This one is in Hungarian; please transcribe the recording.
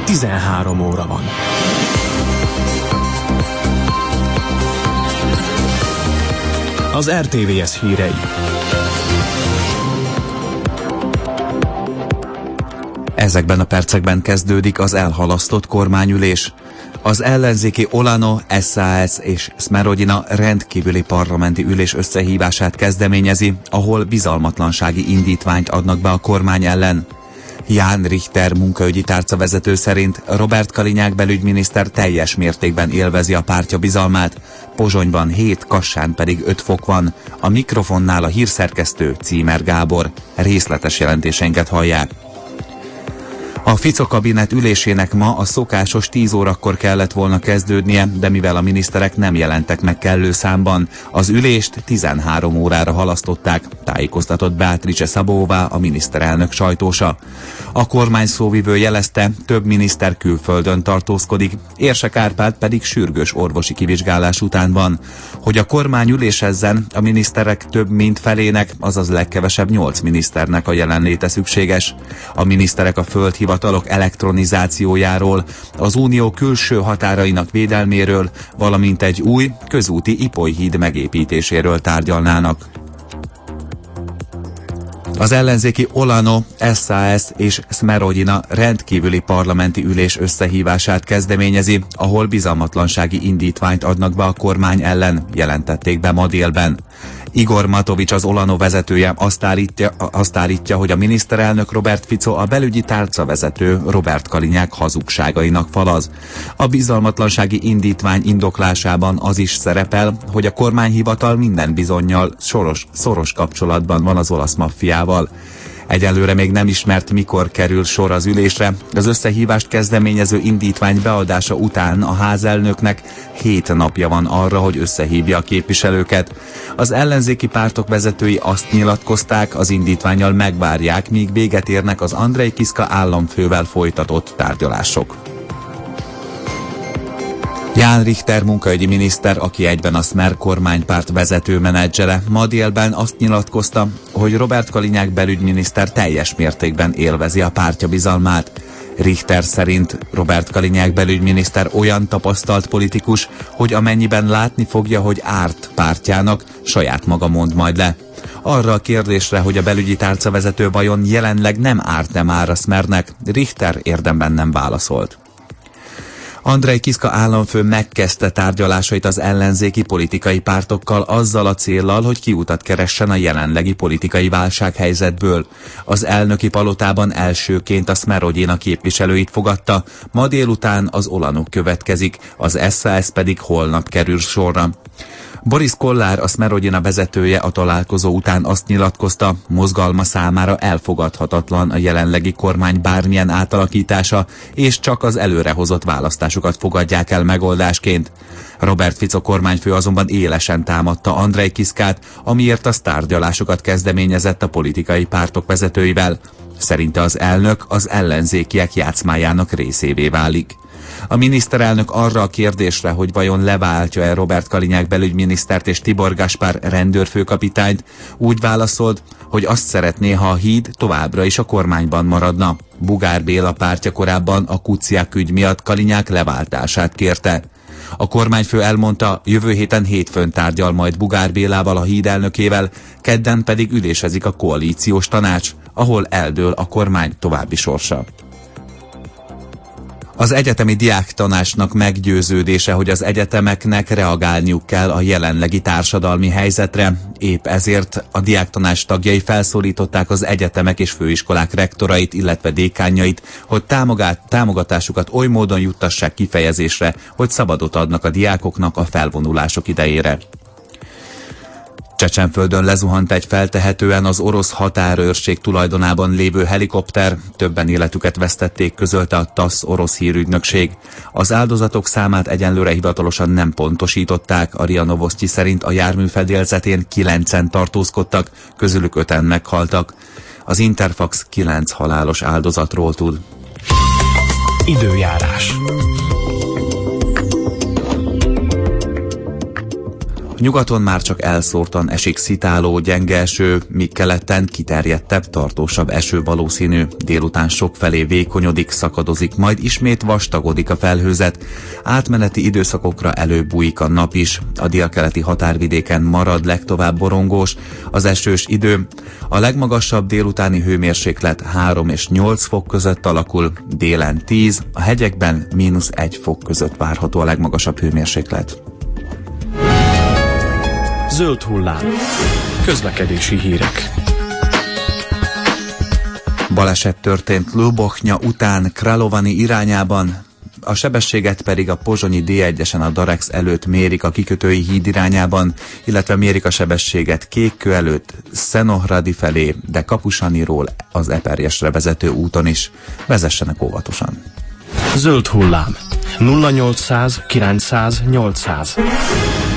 13 óra van. Az RTVS hírei. Ezekben a percekben kezdődik az elhalasztott kormányülés. Az ellenzéki Olano, SZSZ és Smerodina rendkívüli parlamenti ülés összehívását kezdeményezi, ahol bizalmatlansági indítványt adnak be a kormány ellen. Ján Richter munkaügyi tárcavezető szerint Robert Kalinyák belügyminiszter teljes mértékben élvezi a pártja bizalmát, Pozsonyban 7, Kassán pedig 5 fok van. A mikrofonnál a hírszerkesztő Címer Gábor. Részletes jelentésenket hallják. A Fico kabinet ülésének ma a szokásos 10 órakor kellett volna kezdődnie, de mivel a miniszterek nem jelentek meg kellő számban, az ülést 13 órára halasztották, tájékoztatott Beatrice Szabóvá, a miniszterelnök sajtósa. A kormány szóvivő jelezte, több miniszter külföldön tartózkodik, Érsek Árpád pedig sürgős orvosi kivizsgálás után van. Hogy a kormány ülésezzen, a miniszterek több mint felének, azaz legkevesebb 8 miniszternek a jelenléte szükséges. A miniszterek a földhivatalok elektronizációjáról, az unió külső határainak védelméről, valamint egy új közúti Ipoly híd megépítéséről tárgyalnának. Az ellenzéki Olano, SZSZ és Smerodina rendkívüli parlamenti ülés összehívását kezdeményezi, ahol bizalmatlansági indítványt adnak be a kormány ellen, jelentették be ma délben. Igor Matovics, az Olano vezetője azt állítja, hogy a miniszterelnök Robert Fico a belügyi tárcavezető Robert Kalinyák hazugságainak falaz. A bizalmatlansági indítvány indoklásában az is szerepel, hogy a kormányhivatal minden bizonnyal szoros kapcsolatban van az olasz maffiával. Egyelőre még nem ismert, mikor kerül sor az ülésre. Az összehívást kezdeményező indítvány beadása után a házelnöknek 7 napja van arra, hogy összehívja a képviselőket. Az ellenzéki pártok vezetői azt nyilatkozták, az indítvánnyal megvárják, míg véget érnek az Andrej Kiska államfővel folytatott tárgyalások. Ján Richter munkaügyi miniszter, aki egyben a Smer kormánypárt vezető menedzsere, ma délben azt nyilatkozta, hogy Robert Kalinyák belügyminiszter teljes mértékben élvezi a pártja bizalmát. Richter szerint Robert Kalinyák belügyminiszter olyan tapasztalt politikus, hogy amennyiben látni fogja, hogy árt pártjának, saját maga mond majd le. Arra a kérdésre, hogy a belügyi tárcavezető vajon jelenleg nem árt-e már a Smernek, Richter érdemben nem válaszolt. Andrej Kiska államfő megkezdte tárgyalásait az ellenzéki politikai pártokkal azzal a céllal, hogy kiutat keressen a jelenlegi politikai válsághelyzetből. Az elnöki palotában elsőként a Smerodina képviselőit fogadta, ma délután az Olano következik, az SZSZ pedig holnap kerül sorra. Boris Kollár, a Smerodina vezetője a találkozó után azt nyilatkozta, mozgalma számára elfogadhatatlan a jelenlegi kormány bármilyen átalakítása, és csak az előrehozott választásokat fogadják el megoldásként. Robert Fico kormányfő azonban élesen támadta Andrej Kiskát, amiért a tárgyalásokat kezdeményezett a politikai pártok vezetőivel. Szerinte az elnök az ellenzékiek játszmájának részévé válik. A miniszterelnök arra a kérdésre, hogy vajon leváltja-e Robert Kalinyák belügyminisztert és Tibor Gaspar rendőrfőkapitányt, úgy válaszolt, hogy azt szeretné, ha a híd továbbra is a kormányban maradna. Bugár Béla pártja korábban a Kuciák ügy miatt Kalinyák leváltását kérte. A kormányfő elmondta, jövő héten hétfőn tárgyal majd Bugár Bélával, a híd elnökével, kedden pedig ülésezik a koalíciós tanács, ahol eldől a kormány további sorsa. Az egyetemi diáktanácsnak meggyőződése, hogy az egyetemeknek reagálniuk kell a jelenlegi társadalmi helyzetre. Épp ezért a diáktanács tagjai felszólították az egyetemek és főiskolák rektorait, illetve dékánjait, hogy támogatásukat oly módon juttassák kifejezésre, hogy szabadot adnak a diákoknak a felvonulások idejére. Csecsenföldön lezuhant egy feltehetően az orosz határőrség tulajdonában lévő helikopter, többen életüket vesztették, közölte a TASZ orosz hírügynökség. Az áldozatok számát egyenlőre hivatalosan nem pontosították, a RIA Novosztyi szerint a jármű fedélzetén 9-en tartózkodtak, közülük 5-en meghaltak. Az Interfax 9 halálos áldozatról tud. Időjárás. Nyugaton már csak elszórtan esik szitáló, gyenge eső, míg keleten kiterjedtebb, tartósabb eső valószínű. Délután sokfelé vékonyodik, szakadozik, majd ismét vastagodik a felhőzet. Átmeneti időszakokra előbújik a nap is. A délkeleti határvidéken marad legtovább borongós az esős idő. A legmagasabb délutáni hőmérséklet 3 és 8 fok között alakul, délen 10, a hegyekben -1 fok között várható a legmagasabb hőmérséklet. Zöld hullám. Közlekedési hírek. Baleset történt Lubochnya után Královany irányában, a sebességet pedig a pozsonyi D1-esen a Darex előtt mérik a kikötői híd irányában, illetve mérik a sebességet Kékkő előtt Szenohradi felé, de Kapusaniról az Eperjesre vezető úton is. Vezessenek óvatosan. Zöld hullám. 0800 900 800.